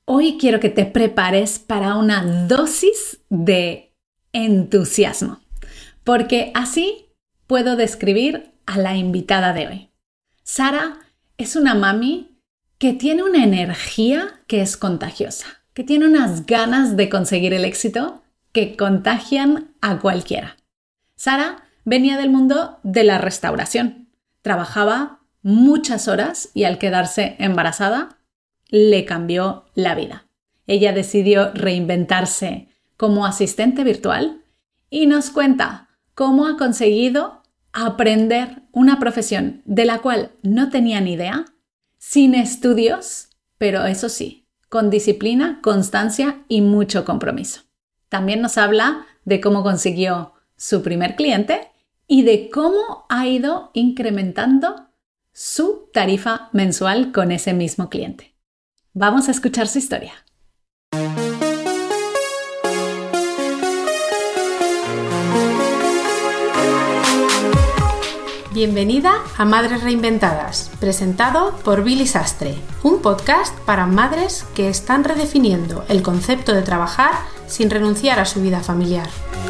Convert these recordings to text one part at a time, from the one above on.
Hoy quiero que te prepares para una dosis de entusiasmo, porque así puedo describir a la invitada de hoy. Sara es una mami que tiene una energía que es contagiosa, que tiene unas ganas de conseguir el éxito que contagian a cualquiera. Sara venía del mundo de la restauración, trabajaba muchas horas y al quedarse embarazada, le cambió la vida. Ella decidió reinventarse como asistente virtual y nos cuenta cómo ha conseguido aprender una profesión de la cual no tenía ni idea, sin estudios, pero eso sí, con disciplina, constancia y mucho compromiso. También nos habla de cómo consiguió su primer cliente y de cómo ha ido incrementando su tarifa mensual con ese mismo cliente. Vamos a escuchar su historia. Bienvenida a Madres Reinventadas, presentado por Billy Sastre, un podcast para madres que están redefiniendo el concepto de trabajar sin renunciar a su vida familiar.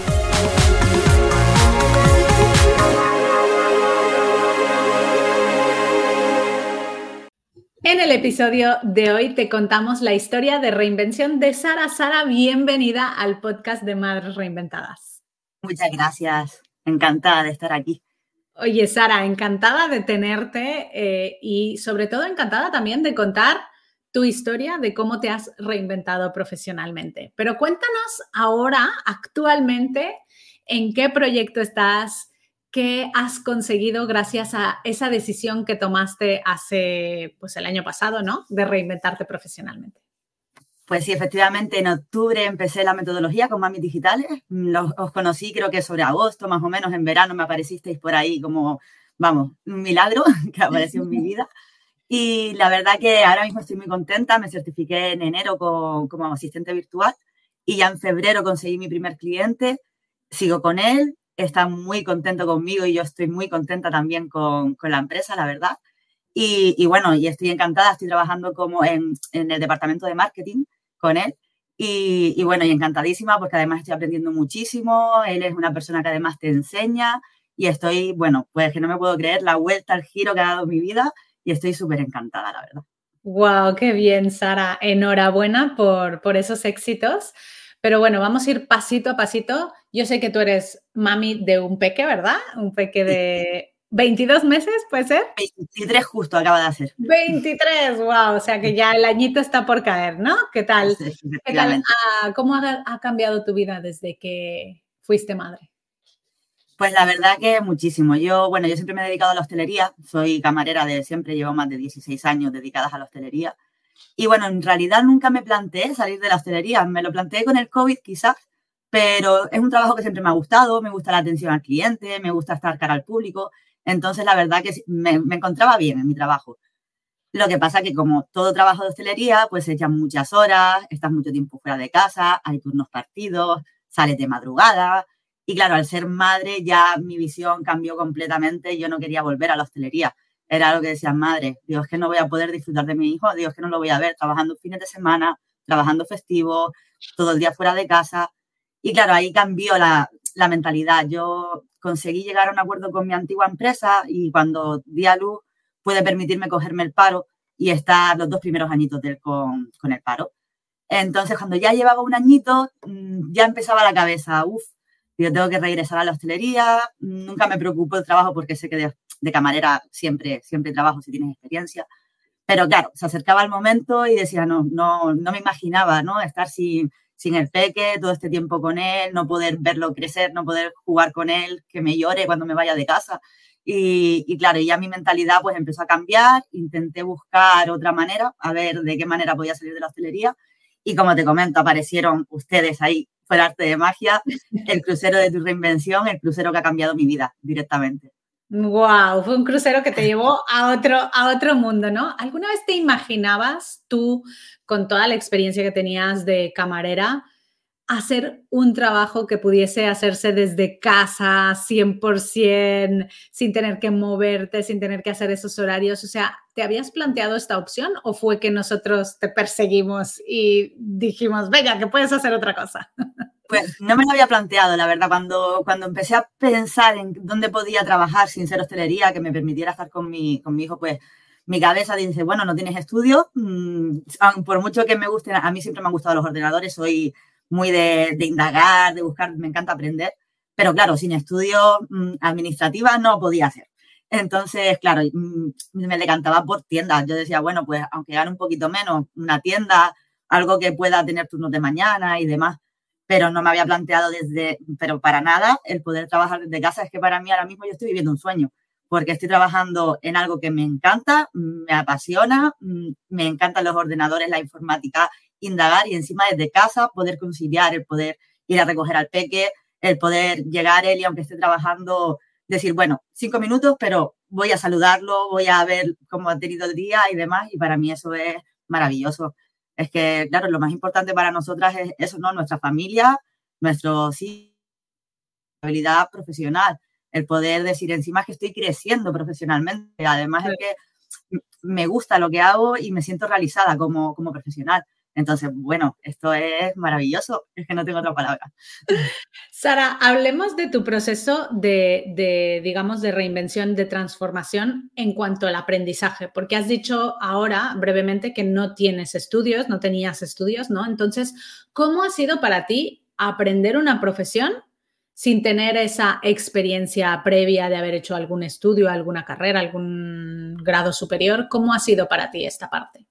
En el episodio de hoy te contamos la historia de reinvención de Sara. Sara, bienvenida al podcast de Madres Reinventadas. Muchas gracias, encantada de estar aquí. Oye, Sara, encantada de tenerte y sobre todo encantada también de contar tu historia de cómo te has reinventado profesionalmente. Pero cuéntanos ahora, actualmente, en qué proyecto estás. ¿Qué has conseguido gracias a esa decisión que tomaste hace, el año pasado, ¿no? De reinventarte profesionalmente. Pues sí, efectivamente, en octubre empecé la metodología con Mamis Digitales. Os conocí creo que sobre agosto, más o menos, en verano me aparecisteis por ahí como, un milagro que apareció en mi vida. Y la verdad que ahora mismo estoy muy contenta. Me certifiqué en enero como asistente virtual y ya en febrero conseguí mi primer cliente. Sigo con él. Está muy contento conmigo y yo estoy muy contenta también con la empresa, la verdad. Y estoy encantada, estoy trabajando como en el departamento de marketing con él. Y encantadísima porque además estoy aprendiendo muchísimo. Él es una persona que además te enseña y estoy, pues que no me puedo creer la vuelta, el giro que ha dado mi vida y estoy súper encantada, la verdad. ¡Wow! ¡Qué bien, Sara! Enhorabuena por esos éxitos. Pero bueno, vamos a ir pasito a pasito. Yo sé que tú eres mami de un peque, ¿verdad? Un peque de 22 meses, ¿puede ser? 23 justo acaba de hacer. 23, wow, o sea que ya el añito está por caer, ¿no? ¿Qué tal? Sí, ¿Qué tal? ¿Cómo ha cambiado tu vida desde que fuiste madre? Pues la verdad que muchísimo. Yo siempre me he dedicado a la hostelería. Soy camarera de siempre, llevo más de 16 años dedicadas a la hostelería. Y en realidad nunca me planteé salir de la hostelería. Me lo planteé con el COVID quizás, pero es un trabajo que siempre me ha gustado. Me gusta la atención al cliente, me gusta estar cara al público. Entonces, la verdad que me encontraba bien en mi trabajo. Lo que pasa que como todo trabajo de hostelería, pues echas muchas horas, estás mucho tiempo fuera de casa, hay turnos partidos, sales de madrugada. Y claro, al ser madre ya mi visión cambió completamente. Yo no quería volver a la hostelería. Era lo que decían, madre, digo, es que no voy a poder disfrutar de mi hijo, digo, es que no lo voy a ver trabajando fines de semana, trabajando festivos, todo el día fuera de casa. Y claro, ahí cambió la mentalidad. Yo conseguí llegar a un acuerdo con mi antigua empresa y cuando di a luz pude permitirme cogerme el paro y estar los 2 primeros añitos con el paro. Entonces, cuando ya llevaba un añito, ya empezaba la cabeza, yo tengo que regresar a la hostelería. Nunca me preocupó el trabajo porque sé que de camarera siempre trabajo si tienes experiencia. Pero claro, se acercaba el momento y decía, no me imaginaba, ¿no? Estar sin el peque, todo este tiempo con él, no poder verlo crecer, no poder jugar con él, que me llore cuando me vaya de casa. Y claro, ya mi mentalidad pues empezó a cambiar, intenté buscar otra manera, a ver de qué manera podía salir de la hostelería. Y como te comento, aparecieron ustedes ahí, fue el arte de magia, el crucero de tu reinvención, el crucero que ha cambiado mi vida directamente. Wow, fue un crucero que te llevó a otro mundo, ¿no? ¿Alguna vez te imaginabas tú, con toda la experiencia que tenías de camarera, hacer un trabajo que pudiese hacerse desde casa 100%, sin tener que moverte, sin tener que hacer esos horarios? O sea, ¿te habías planteado esta opción o fue que nosotros te perseguimos y dijimos, venga, que puedes hacer otra cosa? Pues no me lo había planteado, la verdad. Cuando empecé a pensar en dónde podía trabajar sin ser hostelería, que me permitiera estar con mi hijo, pues mi cabeza dice, bueno, no tienes estudio. Por mucho que me gusten, a mí siempre me han gustado los ordenadores, soy muy de indagar, de buscar, me encanta aprender. Pero claro, sin estudio administrativa no podía hacer. Entonces, claro, me decantaba por tiendas. Yo decía, bueno, pues aunque gane un poquito menos, una tienda, algo que pueda tener turnos de mañana y demás. Pero no me había planteado pero para nada, el poder trabajar desde casa. Es que para mí ahora mismo yo estoy viviendo un sueño, porque estoy trabajando en algo que me encanta, me apasiona, me encantan los ordenadores, la informática, indagar y encima desde casa poder conciliar, el poder ir a recoger al peque, el poder llegar él y aunque esté trabajando, decir, bueno, 5 minutos, pero voy a saludarlo, voy a ver cómo ha tenido el día y demás, y para mí eso es maravilloso. Es que, claro, lo más importante para nosotras es eso, ¿no? Nuestra familia, nuestra habilidad profesional, el poder decir encima que estoy creciendo profesionalmente. Además es que me gusta lo que hago y me siento realizada como profesional. Entonces, bueno, esto es maravilloso, es que no tengo otra palabra. Sara, hablemos de tu proceso digamos, de reinvención, de transformación en cuanto al aprendizaje, porque has dicho ahora brevemente que no tienes estudios, no tenías estudios, ¿no? Entonces, ¿cómo ha sido para ti aprender una profesión sin tener esa experiencia previa de haber hecho algún estudio, alguna carrera, algún grado superior? ¿Cómo ha sido para ti esta parte?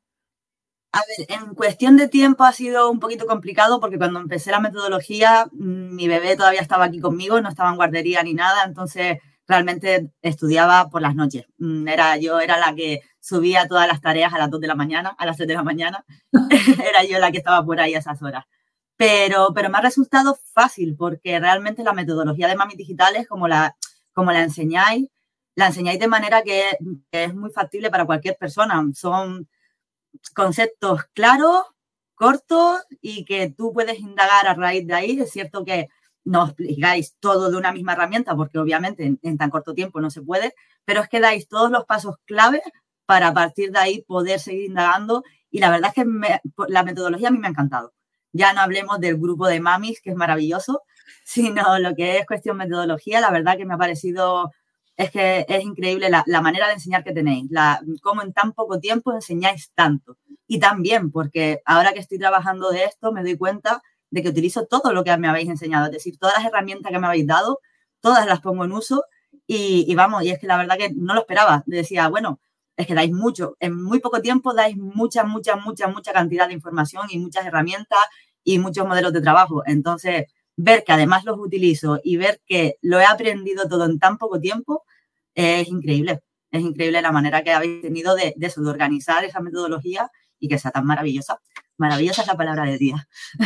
A ver, en cuestión de tiempo ha sido un poquito complicado porque cuando empecé la metodología, mi bebé todavía estaba aquí conmigo, no estaba en guardería ni nada, entonces realmente estudiaba por las noches. Yo era la que subía todas las tareas a las 2 de la mañana, a las 3 de la mañana. Era yo la que estaba por ahí a esas horas. Pero me ha resultado fácil porque realmente la metodología de Mamis Digitales, como la enseñáis de manera que es muy factible para cualquier persona. Son conceptos claros, cortos y que tú puedes indagar a raíz de ahí. Es cierto que no explicáis todo de una misma herramienta porque obviamente en tan corto tiempo no se puede, pero es que dais todos los pasos clave para a partir de ahí poder seguir indagando y la verdad es que la metodología a mí me ha encantado. Ya no hablemos del grupo de mamis, que es maravilloso, sino lo que es cuestión metodología, la verdad que me ha parecido... Es que es increíble la manera de enseñar que tenéis, cómo en tan poco tiempo enseñáis tanto. Y también, porque ahora que estoy trabajando de esto, me doy cuenta de que utilizo todo lo que me habéis enseñado. Es decir, todas las herramientas que me habéis dado, todas las pongo en uso y vamos, y es que la verdad que no lo esperaba. Decía, bueno, es que dais mucho. En muy poco tiempo dais mucha cantidad de información y muchas herramientas y muchos modelos de trabajo. Entonces... ver que además los utilizo y ver que lo he aprendido todo en tan poco tiempo es increíble. Es increíble la manera que habéis tenido de organizar esa metodología y que sea tan maravillosa. Maravillosa es la palabra del día.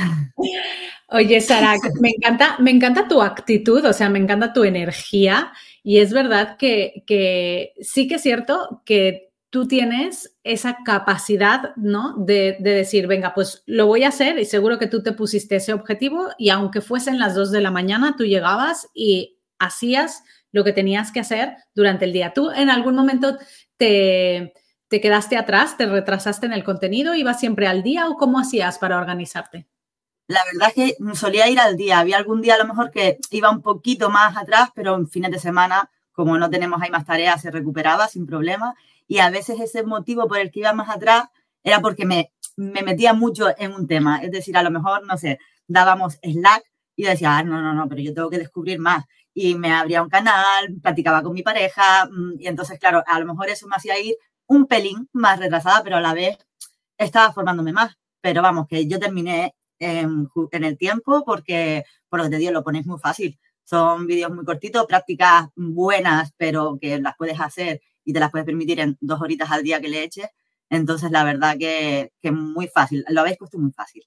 Oye, Sara, me encanta tu actitud, o sea, me encanta tu energía y es verdad que sí que es cierto que tú tienes esa capacidad, ¿no? De decir, venga, pues lo voy a hacer y seguro que tú te pusiste ese objetivo y aunque fuesen las 2 de la mañana, tú llegabas y hacías lo que tenías que hacer durante el día. ¿Tú en algún momento te quedaste atrás, te retrasaste en el contenido, ibas siempre al día o cómo hacías para organizarte? La verdad es que solía ir al día. Había algún día a lo mejor que iba un poquito más atrás, pero en fines de semana, como no tenemos ahí más tareas, se recuperaba sin problema. Y a veces ese motivo por el que iba más atrás era porque me metía mucho en un tema. Es decir, a lo mejor, no sé, dábamos Slack y decía, no, pero yo tengo que descubrir más. Y me abría un canal, platicaba con mi pareja y entonces, claro, a lo mejor eso me hacía ir un pelín más retrasada, pero a la vez estaba formándome más. Pero vamos, que yo terminé en el tiempo porque, por lo que te digo, lo ponéis muy fácil. Son vídeos muy cortitos, prácticas buenas, pero que las puedes hacer y te las puedes permitir en 2 horitas al día que le eches. Entonces, la verdad que es muy fácil. Lo habéis puesto muy fácil.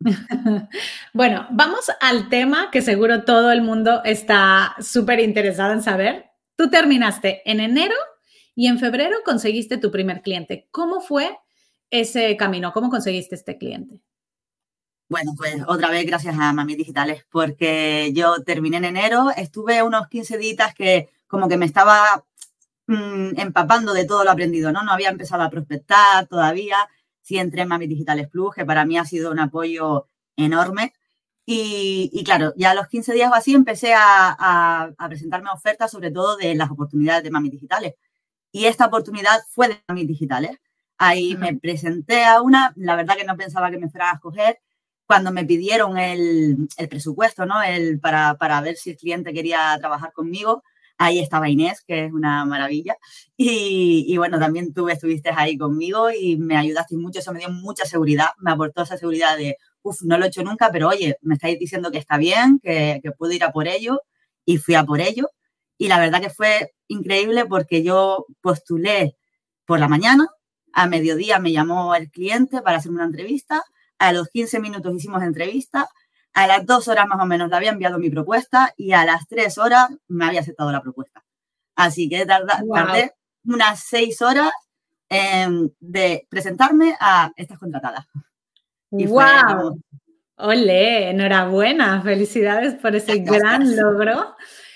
Bueno, vamos al tema que seguro todo el mundo está súper interesado en saber. Tú terminaste en enero y en febrero conseguiste tu primer cliente. ¿Cómo fue ese camino? ¿Cómo conseguiste este cliente? Bueno, pues otra vez gracias a Mami Digitales, porque yo terminé en enero, estuve unos 15 días que como que me estaba empapando de todo lo aprendido, ¿no? No había empezado a prospectar todavía, sí entré en Mami Digitales Plus, que para mí ha sido un apoyo enorme. Y claro, ya a los 15 días o así empecé a presentarme ofertas, sobre todo de las oportunidades de Mami Digitales. Y esta oportunidad fue de Mami Digitales. Ahí me presenté a una, la verdad que no pensaba que me fueran a escoger. Cuando me pidieron el presupuesto, ¿no? Para ver si el cliente quería trabajar conmigo, ahí estaba Inés, que es una maravilla. Y bueno, también tú estuviste ahí conmigo y me ayudaste mucho. Eso me dio mucha seguridad, me aportó esa seguridad de, no lo he hecho nunca, pero oye, me estáis diciendo que está bien, que puedo ir a por ello. Y fui a por ello. Y la verdad que fue increíble porque yo postulé por la mañana, a mediodía me llamó el cliente para hacerme una entrevista. A los 15 minutos hicimos entrevista, a las 2 horas más o menos le había enviado mi propuesta y a las 3 horas me había aceptado la propuesta. Así que tardé unas 6 horas de presentarme a estas contratadas. Y ¡wow! ¡Olé! Enhorabuena, felicidades por ese gran logro.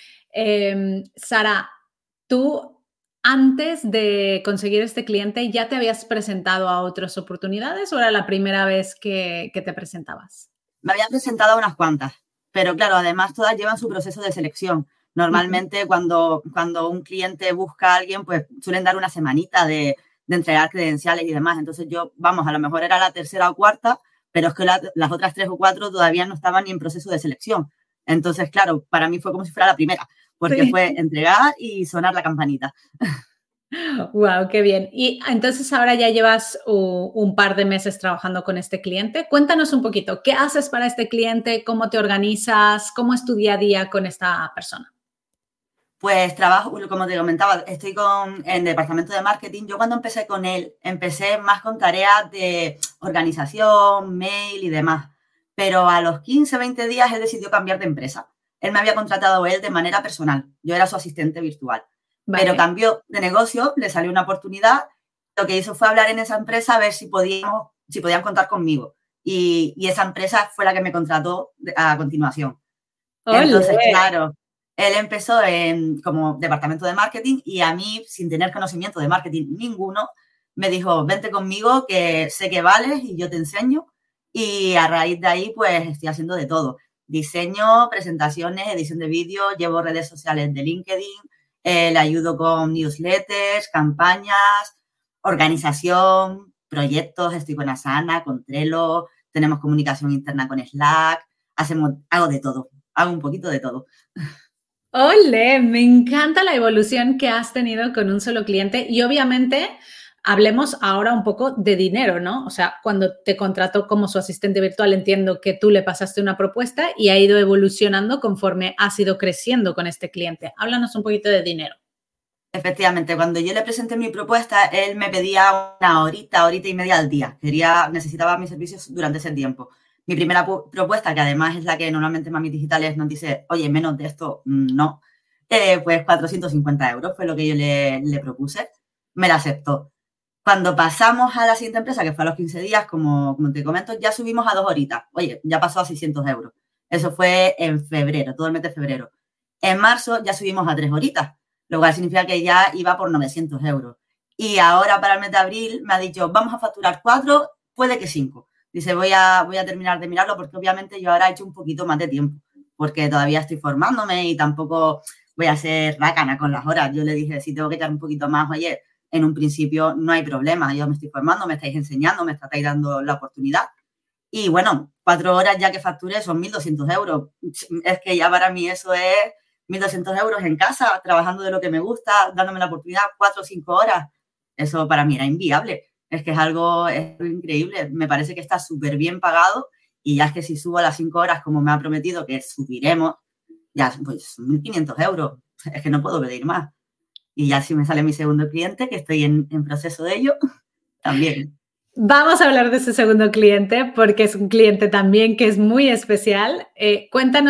Sara, tú antes de conseguir este cliente, ¿ya te habías presentado a otras oportunidades o era la primera vez que te presentabas? Me había presentado a unas cuantas, pero claro, además todas llevan su proceso de selección. Normalmente cuando un cliente busca a alguien, pues suelen dar una semanita de entregar credenciales y demás. Entonces yo, a lo mejor era la tercera o cuarta, pero es que las otras 3 o 4 todavía no estaban ni en proceso de selección. Entonces, claro, para mí fue como si fuera la primera, porque fue entregar y sonar la campanita. ¡Wow! ¡Qué bien! Y entonces ahora ya llevas un par de meses trabajando con este cliente. Cuéntanos un poquito, ¿qué haces para este cliente? ¿Cómo te organizas? ¿Cómo es tu día a día con esta persona? Pues trabajo, como te comentaba, estoy en el departamento de marketing. Yo cuando empecé con él, empecé más con tareas de organización, mail y demás. Pero a los 15, 20 días él decidió cambiar de empresa. Él me había contratado él de manera personal. Yo era su asistente virtual. Vale. Pero cambió de negocio, le salió una oportunidad. Lo que hizo fue hablar en esa empresa a ver si podían contar conmigo. Y esa empresa fue la que me contrató a continuación. ¡Olé! Entonces, claro, él empezó como departamento de marketing y a mí, sin tener conocimiento de marketing ninguno, me dijo, vente conmigo que sé que vales y yo te enseño. Y a raíz de ahí, pues, estoy haciendo de todo. Diseño, presentaciones, edición de vídeo, llevo redes sociales de LinkedIn, le ayudo con newsletters, campañas, organización, proyectos, estoy con Asana, con Trello, tenemos comunicación interna con Slack, hago de todo, hago un poquito de todo. ¡Ole! Me encanta la evolución que has tenido con un solo cliente y obviamente hablemos ahora un poco de dinero, ¿no? O sea, cuando te contrató como su asistente virtual, entiendo que tú le pasaste una propuesta y ha ido evolucionando conforme has ido creciendo con este cliente. Háblanos un poquito de dinero. Efectivamente, cuando yo le presenté mi propuesta, él me pedía una horita y media al día. Necesitaba mis servicios durante ese tiempo. Mi primera propuesta, que además es la que normalmente Mami Digitales nos dice, oye, menos de esto, no, pues 450 euros fue lo que yo le propuse. Me la aceptó. Cuando pasamos a la siguiente empresa, que fue a los 15 días, como te comento, ya subimos a 2 horitas. Oye, ya pasó a 600 euros. Eso fue en febrero, todo el mes de febrero. En marzo ya subimos a 3 horitas, lo cual significa que ya iba por 900 euros. Y ahora para el mes de abril me ha dicho, vamos a facturar 4, puede que 5. Dice, voy a terminar de mirarlo porque obviamente yo ahora he hecho un poquito más de tiempo, porque todavía estoy formándome y tampoco voy a ser rácana con las horas. Yo le dije, si tengo que echar un poquito más, oye, en un principio no hay problema. Yo me estoy formando, me estáis enseñando, me estáis dando la oportunidad. Y bueno, 4 horas ya que facturé son 1.200 euros. Es que ya para mí eso es 1.200 euros en casa, trabajando de lo que me gusta, dándome la oportunidad 4 o 5 horas. Eso para mí era inviable. Es que es algo increíble. Me parece que está súper bien pagado y ya es que si subo a las 5 horas como me ha prometido que subiremos, ya pues son 1.500 euros. Es que no puedo pedir más. Y ya si me sale mi segundo cliente, que estoy en proceso de ello, también. Vamos a hablar de ese segundo cliente porque es un cliente también que es muy especial. Cuéntanos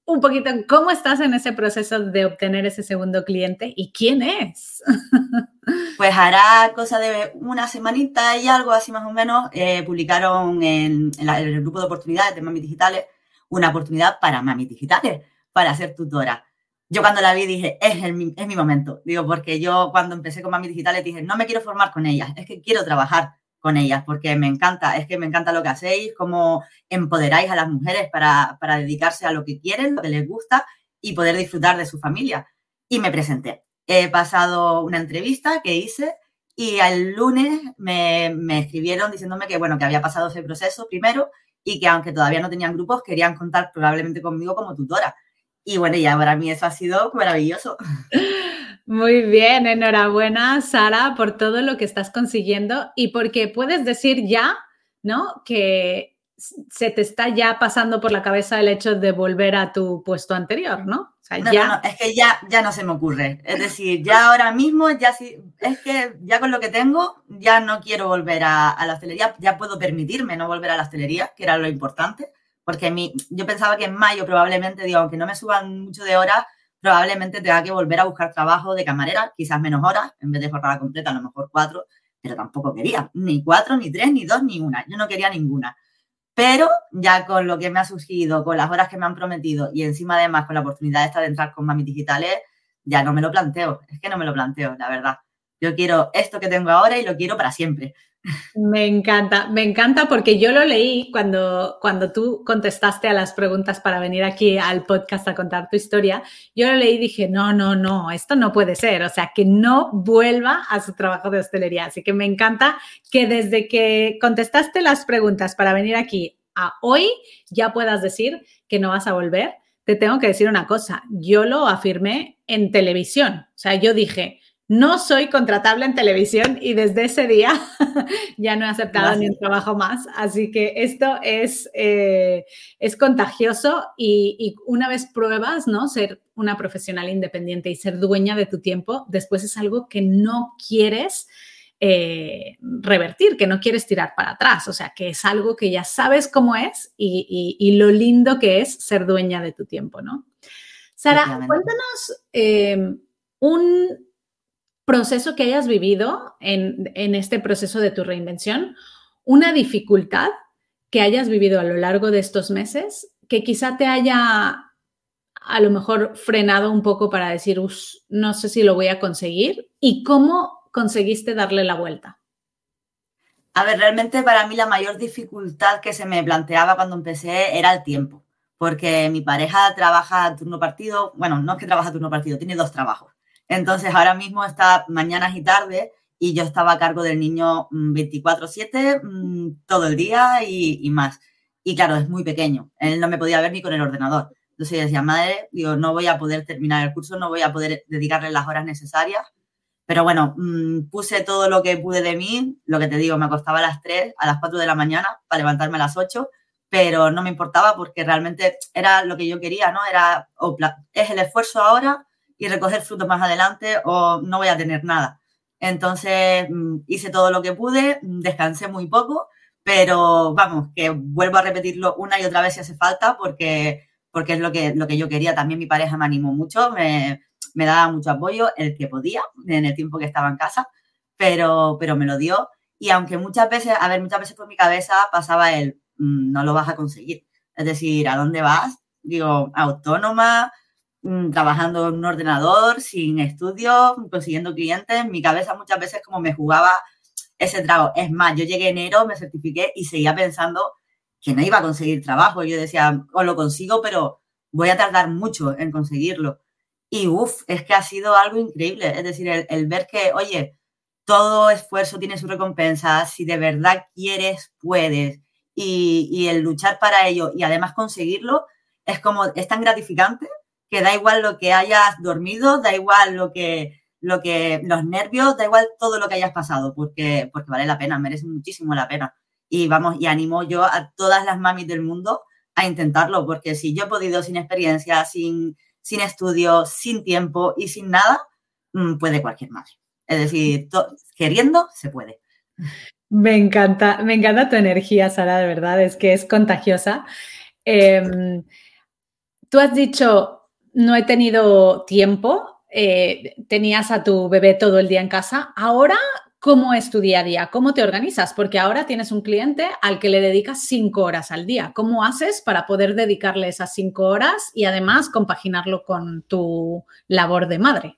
un poquito cómo estás en ese proceso de obtener ese segundo cliente y quién es. Pues hará cosa de una semanita y algo así más o menos, publicaron en el grupo de oportunidades de Mamis Digitales una oportunidad para Mamis Digitales, para ser tutora. Yo cuando la vi dije, es mi momento. Digo, porque yo cuando empecé con Mamis Digitales dije, no me quiero formar con ellas, es que quiero trabajar con ellas porque me encanta, es que me encanta lo que hacéis, cómo empoderáis a las mujeres para dedicarse a lo que quieren, lo que les gusta y poder disfrutar de su familia. Y me presenté. He pasado una entrevista que hice y el lunes me escribieron diciéndome que, bueno, que había pasado ese proceso primero y que aunque todavía no tenían grupos, querían contar probablemente conmigo como tutora. Y bueno, ya para mí eso ha sido maravilloso. Muy bien, enhorabuena, Sara, por todo lo que estás consiguiendo y porque puedes decir ya, ¿no? Que se te está ya pasando por la cabeza el hecho de volver a tu puesto anterior, ¿no? O sea, No, es que ya no se me ocurre. Es decir, ya ahora mismo, ya sí, es que ya con lo que tengo, ya no quiero volver a la hostelería, ya puedo permitirme no volver a la hostelería, que era lo importante, porque yo pensaba que en mayo probablemente, digo, aunque no me suban mucho de horas, probablemente tenga que volver a buscar trabajo de camarera, quizás menos horas, en vez de jornada completa, a lo mejor 4, pero tampoco quería, ni 4, ni 3, ni 2, ni una. Yo no quería ninguna. Pero ya con lo que me ha surgido, con las horas que me han prometido y encima además con la oportunidad esta de entrar con Mamis Digitales, ya no me lo planteo. Es que no me lo planteo, la verdad. Yo quiero esto que tengo ahora y lo quiero para siempre. Me encanta porque yo lo leí cuando tú contestaste a las preguntas para venir aquí al podcast a contar tu historia. Yo lo leí y dije, no, esto no puede ser. O sea, que no vuelva a su trabajo de hostelería. Así que me encanta que desde que contestaste las preguntas para venir aquí a hoy ya puedas decir que no vas a volver. Te tengo que decir una cosa. Yo lo afirmé en televisión. O sea, yo dije, no soy contratable en televisión y desde ese día ya no he aceptado ni un trabajo más. Así que esto es contagioso y una vez pruebas, ¿no? Ser una profesional independiente y ser dueña de tu tiempo, después es algo que no quieres revertir, que no quieres tirar para atrás. O sea, que es algo que ya sabes cómo es y lo lindo que es ser dueña de tu tiempo, ¿no? Sara, cuéntanos un proceso que hayas vivido en este proceso de tu reinvención, una dificultad que hayas vivido a lo largo de estos meses que quizá te haya a lo mejor frenado un poco para decir, no sé si lo voy a conseguir, y cómo conseguiste darle la vuelta. A ver, realmente para mí la mayor dificultad que se me planteaba cuando empecé era el tiempo, porque mi pareja trabaja a turno partido, bueno, no es que trabaja a turno partido, tiene 2 trabajos. Entonces, ahora mismo está mañanas y tardes y yo estaba a cargo del niño 24/7 todo el día y más. Y claro, es muy pequeño. Él no me podía ver ni con el ordenador. Entonces, yo decía, madre, digo, no voy a poder terminar el curso, no voy a poder dedicarle las horas necesarias. Pero bueno, puse todo lo que pude de mí. Lo que te digo, me acostaba a las 3, a las 4 de la mañana para levantarme a las 8, pero no me importaba porque realmente era lo que yo quería, ¿no? Es el esfuerzo ahora y recoger frutos más adelante o no voy a tener nada. Entonces hice todo lo que pude, descansé muy poco, pero vamos, que vuelvo a repetirlo una y otra vez si hace falta porque es lo que yo quería. También mi pareja me animó mucho, me daba mucho apoyo, el que podía en el tiempo que estaba en casa, pero me lo dio. Y aunque muchas veces por mi cabeza pasaba no lo vas a conseguir. Es decir, ¿a dónde vas? Digo, autónoma, trabajando en un ordenador, sin estudios, consiguiendo clientes. Mi cabeza muchas veces como me jugaba ese trago. Es más, yo llegué en enero, me certifiqué y seguía pensando que no iba a conseguir trabajo. Yo decía, os lo consigo, pero voy a tardar mucho en conseguirlo. Y es que ha sido algo increíble. Es decir, el ver que, oye, todo esfuerzo tiene su recompensa. Si de verdad quieres, puedes. Y el luchar para ello y además conseguirlo es tan gratificante que da igual lo que hayas dormido, da igual los nervios, da igual todo lo que hayas pasado, porque vale la pena, merece muchísimo la pena. Y animo yo a todas las mamis del mundo a intentarlo, porque si yo he podido sin experiencia, sin estudios, sin tiempo y sin nada, puede cualquier madre. Es decir, queriendo, se puede. Me encanta tu energía, Sara, de verdad, es que es contagiosa. Tú has dicho, no he tenido tiempo, tenías a tu bebé todo el día en casa. Ahora, ¿cómo es tu día a día? ¿Cómo te organizas? Porque ahora tienes un cliente al que le dedicas 5 horas al día. ¿Cómo haces para poder dedicarle esas 5 horas y además compaginarlo con tu labor de madre?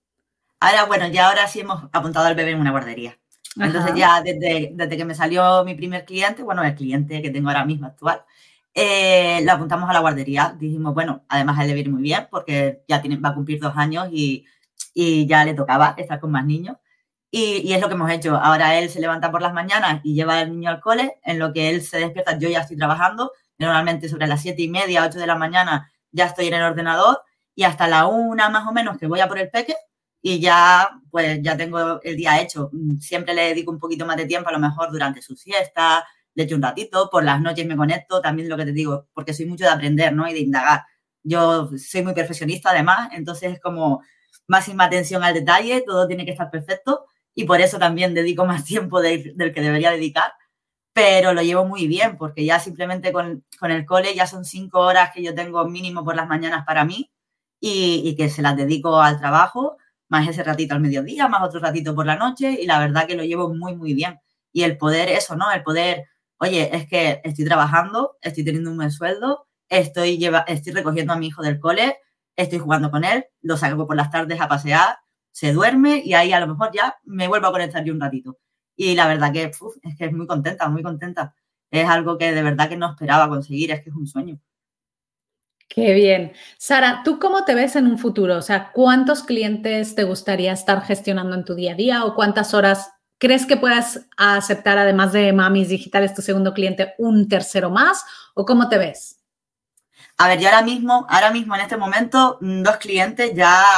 Ahora sí hemos apuntado al bebé en una guardería. Entonces ya desde que me salió mi primer cliente, bueno, el cliente que tengo ahora mismo actual, lo apuntamos a la guardería. Dijimos, bueno, además a él le viene muy bien porque ya va a cumplir 2 años y ya le tocaba estar con más niños. Y es lo que hemos hecho. Ahora él se levanta por las mañanas y lleva al niño al cole. En lo que él se despierta, yo ya estoy trabajando. Normalmente sobre las 7:30, 8 de la mañana ya estoy en el ordenador y hasta la 1 más o menos que voy a por el peque y ya, pues ya tengo el día hecho. Siempre le dedico un poquito más de tiempo, a lo mejor durante su siesta, le echo un ratito, por las noches me conecto, también lo que te digo, porque soy mucho de aprender, ¿no? Y de indagar. Yo soy muy perfeccionista además, entonces es como máxima atención al detalle, todo tiene que estar perfecto y por eso también dedico más tiempo del que debería dedicar, pero lo llevo muy bien porque ya simplemente con el cole ya son 5 horas que yo tengo mínimo por las mañanas para mí y que se las dedico al trabajo, más ese ratito al mediodía, más otro ratito por la noche y la verdad que lo llevo muy, muy bien. Y el poder, eso, ¿no? El poder, oye, es que estoy trabajando, estoy teniendo un buen sueldo, estoy recogiendo a mi hijo del cole, estoy jugando con él, lo saco por las tardes a pasear, se duerme y ahí a lo mejor ya me vuelvo a conectar yo un ratito. Y la verdad que es que es muy contenta, muy contenta. Es algo que de verdad que no esperaba conseguir, es que es un sueño. Qué bien. Sara, ¿tú cómo te ves en un futuro? O sea, ¿cuántos clientes te gustaría estar gestionando en tu día a día o cuántas horas crees que puedas aceptar, además de Mamis Digitales, tu segundo cliente, un tercero más? ¿O cómo te ves? A ver, yo ahora mismo en este momento, 2 clientes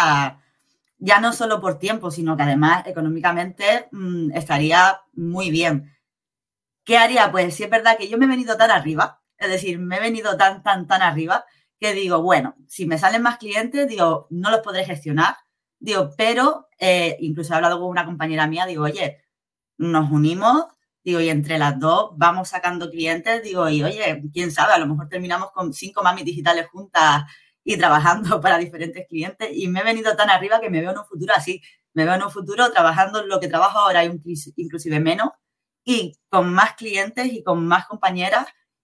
ya no solo por tiempo, sino que además económicamente estaría muy bien. ¿Qué haría? Pues sí es verdad que yo me he venido tan arriba, es decir, me he venido tan arriba que digo, bueno, si me salen más clientes, digo, no los podré gestionar, digo, pero incluso he hablado con una compañera mía, digo, oye, nos unimos, digo, y entre las dos vamos sacando clientes, digo, y oye, quién sabe, a lo mejor terminamos con 5 mamis digitales juntas y trabajando para diferentes clientes y me he venido tan arriba que me veo en un futuro así, me veo en un futuro trabajando en lo que trabajo ahora, inclusive menos, y con más clientes y con más compañeras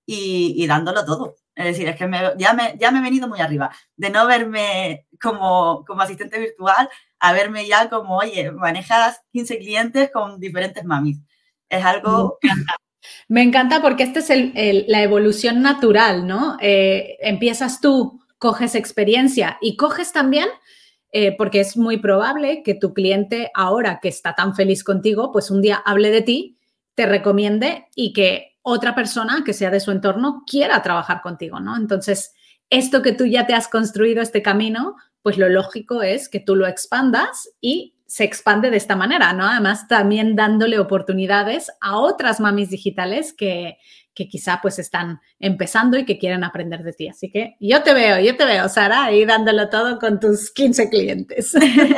y dándolo todo. Es decir, es que ya me he venido muy arriba. De no verme como asistente virtual a verme ya como, oye, manejas 15 clientes con diferentes mamis. Es algo... Me encanta porque esta es la evolución natural, ¿no? Empiezas tú, coges experiencia y coges también, porque es muy probable que tu cliente ahora que está tan feliz contigo, pues un día hable de ti, te recomiende y que otra persona que sea de su entorno quiera trabajar contigo, ¿no? Entonces, esto que tú ya te has construido, este camino, pues lo lógico es que tú lo expandas y se expande de esta manera, ¿no? Además, también dándole oportunidades a otras mamis digitales que quizá pues están empezando y que quieren aprender de ti. Así que yo te veo, Sara, ahí dándolo todo con tus 15 clientes.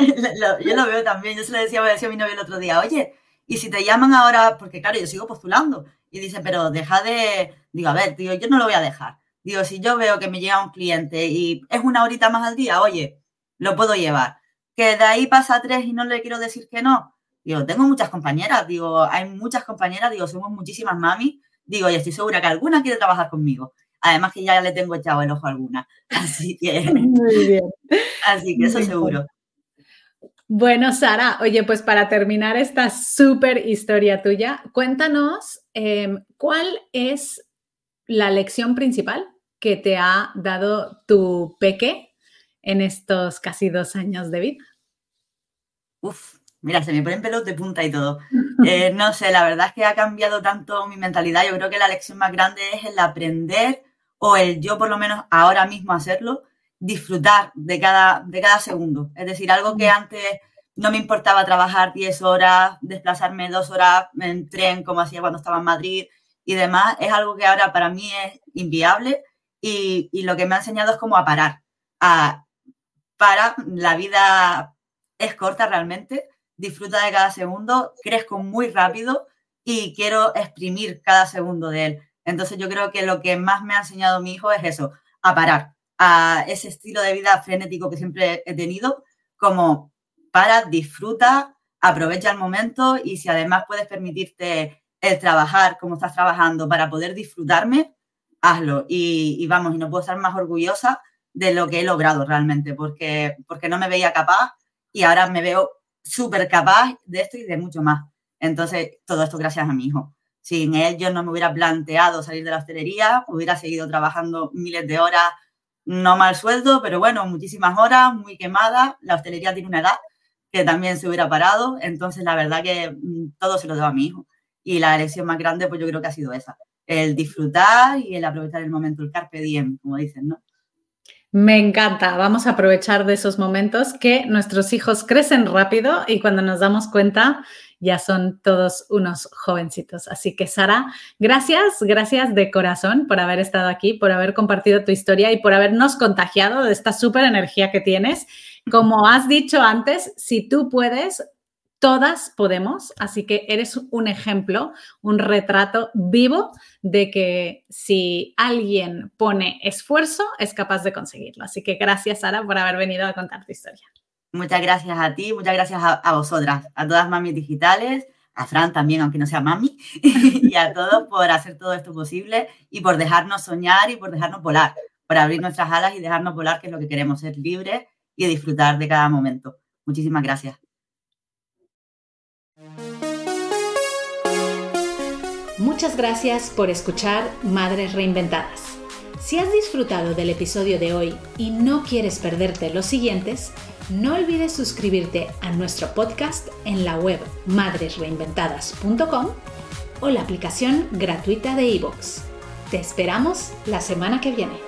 Yo lo veo también. Yo se lo decía a mi novio el otro día, oye, y si te llaman ahora, porque claro, yo sigo postulando, y dice, pero deja de... Digo, a ver, tío, yo no lo voy a dejar. Digo, si yo veo que me llega un cliente y es 1 horita más al día, oye, lo puedo llevar. Que de ahí pasa 3 y no le quiero decir que no. Digo, tengo muchas compañeras, digo, hay muchas compañeras, digo, somos muchísimas mamis. Digo, y estoy segura que alguna quiere trabajar conmigo. Además que ya le tengo echado el ojo a alguna. Así que... Muy bien. Así que eso seguro. Bueno, Sara, oye, pues para terminar esta súper historia tuya, cuéntanos cuál es la lección principal que te ha dado tu peque en estos casi 2 años de vida. Mira, se me ponen pelos de punta y todo. No sé, la verdad es que ha cambiado tanto mi mentalidad. Yo creo que la lección más grande es el aprender, o el yo por lo menos ahora mismo hacerlo, disfrutar de cada segundo. Es decir, algo que antes no me importaba trabajar 10 horas, desplazarme 2 horas en tren como hacía cuando estaba en Madrid y demás, es algo que ahora para mí es inviable y lo que me ha enseñado es como a parar. Para la vida es corta realmente, disfruta de cada segundo, crezco muy rápido y quiero exprimir cada segundo de él. Entonces yo creo que lo que más me ha enseñado mi hijo es eso, a parar. a ese estilo de vida frenético que siempre he tenido, como disfruta, aprovecha el momento y si además puedes permitirte el trabajar como estás trabajando para poder disfrutarme, hazlo. Y vamos, y no puedo estar más orgullosa de lo que he logrado realmente, porque no me veía capaz y ahora me veo súper capaz de esto y de mucho más. Entonces, todo esto gracias a mi hijo. Sin él yo no me hubiera planteado salir de la hostelería, hubiera seguido trabajando miles de horas, no mal sueldo, pero bueno, muchísimas horas, muy quemada. La hostelería tiene una edad que también se hubiera parado, entonces la verdad que todo se lo debo a mi hijo. Y la lección más grande, pues yo creo que ha sido esa, el disfrutar y el aprovechar el momento, el carpe diem, como dicen, ¿no? Me encanta, vamos a aprovechar de esos momentos que nuestros hijos crecen rápido y cuando nos damos cuenta ya son todos unos jovencitos. Así que Sara, gracias de corazón por haber estado aquí, por haber compartido tu historia y por habernos contagiado de esta súper energía que tienes. Como has dicho antes, si tú puedes, todas podemos, así que eres un ejemplo, un retrato vivo de que si alguien pone esfuerzo, es capaz de conseguirlo. Así que gracias, Sara, por haber venido a contar tu historia. Muchas gracias a ti, muchas gracias a vosotras, a todas mamis digitales, a Fran también, aunque no sea mami, y a todos por hacer todo esto posible y por dejarnos soñar y por dejarnos volar, por abrir nuestras alas y dejarnos volar, que es lo que queremos, ser libres y disfrutar de cada momento. Muchísimas gracias. Muchas gracias por escuchar Madres Reinventadas. Si has disfrutado del episodio de hoy y no quieres perderte los siguientes, no olvides suscribirte a nuestro podcast en la web madresreinventadas.com o la aplicación gratuita de iVoox. Te esperamos la semana que viene.